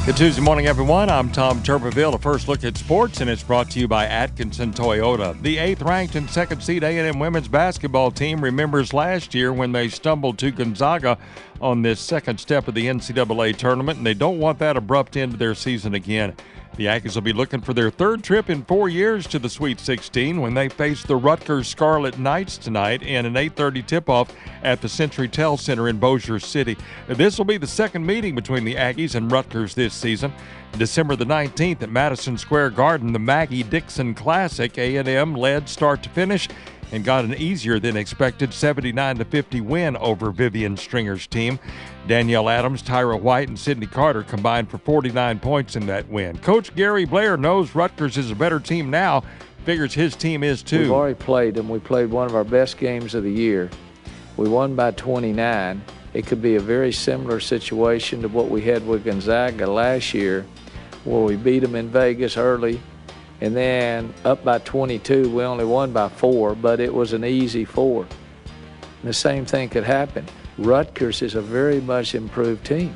Good Tuesday morning, everyone. I'm Tom Tuberville. A first look at sports, and it's brought to you by Atkinson Toyota. The 8th-ranked and second-seed A&M women's basketball team remembers last year when they stumbled to Gonzaga on this second step of the NCAA tournament, and they don't want that abrupt end to their season again. The Aggies will be looking for their third trip in 4 years to the Sweet 16 when they face the Rutgers Scarlet Knights tonight in an 8:30 tip-off at the CenturyTel Center in Bossier City. This will be the second meeting between the Aggies and Rutgers this season. December the 19th at Madison Square Garden, the Maggie Dixon Classic, A&M led start to finish and got an easier than expected 79-50 win over Vivian Stringer's team. Danielle Adams, Tyra White, and Sydney Carter combined for 49 points in that win. Coach Gary Blair knows Rutgers is a better team now, figures his team is too. We've already played them. We played one of our best games of the year. We won by 29. It could be a very similar situation to what we had with Gonzaga last year, where we beat them in Vegas early, and then up by 22, we only won by 4, but it was an easy 4. And the same thing could happen. Rutgers is a very much improved team.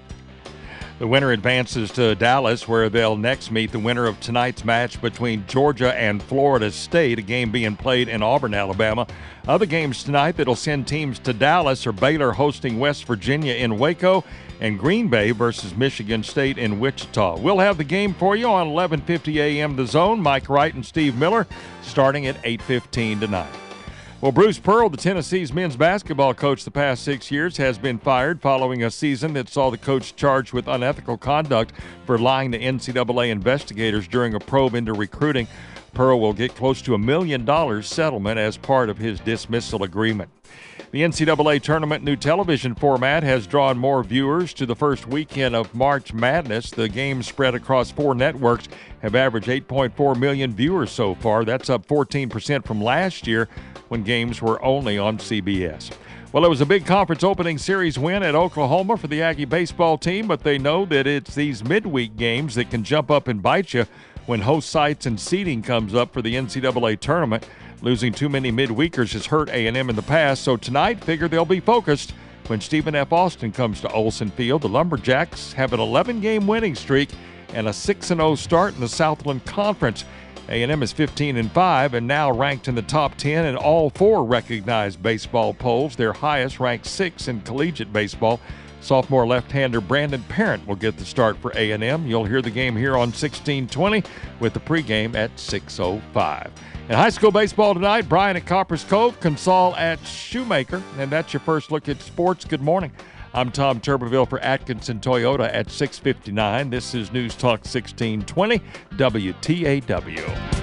The winner advances to Dallas, where they'll next meet the winner of tonight's match between Georgia and Florida State, a game being played in Auburn, Alabama. Other games tonight that'll send teams to Dallas are Baylor hosting West Virginia in Waco and Green Bay versus Michigan State in Wichita. We'll have the game for you on 11:50 a.m. The Zone. Mike Wright and Steve Miller starting at 8:15 tonight. Well, Bruce Pearl, the Tennessee's men's basketball coach the past 6 years, has been fired following a season that saw the coach charged with unethical conduct for lying to NCAA investigators during a probe into recruiting. Pearl will get close to $1 million settlement as part of his dismissal agreement. The NCAA tournament new television format has drawn more viewers to the first weekend of March Madness. The games spread across 4 networks have averaged 8.4 million viewers so far. That's up 14% from last year when games were only on CBS. Well, it was a big conference opening series win at Oklahoma for the Aggie baseball team, but they know that it's these midweek games that can jump up and bite you when host sites and seeding comes up for the NCAA tournament. Losing too many midweekers has hurt A&M in the past, so tonight figure they'll be focused when Stephen F. Austin comes to Olson Field. The Lumberjacks have an 11-game winning streak and a 6-0 start in the Southland Conference. A&M is 15-5 and now ranked in the top 10 in all 4 recognized baseball polls. Their highest, ranked 6 in collegiate baseball. Sophomore left-hander Brandon Parent will get the start for A&M. You'll hear the game here on 1620 with the pregame at 6:05. In high school baseball tonight, Bryan at Copper's Cove, Consall at Shoemaker. And that's your first look at sports. Good morning. I'm Tom Tuberville for Atkinson Toyota at 6:59. This is News Talk 1620 WTAW.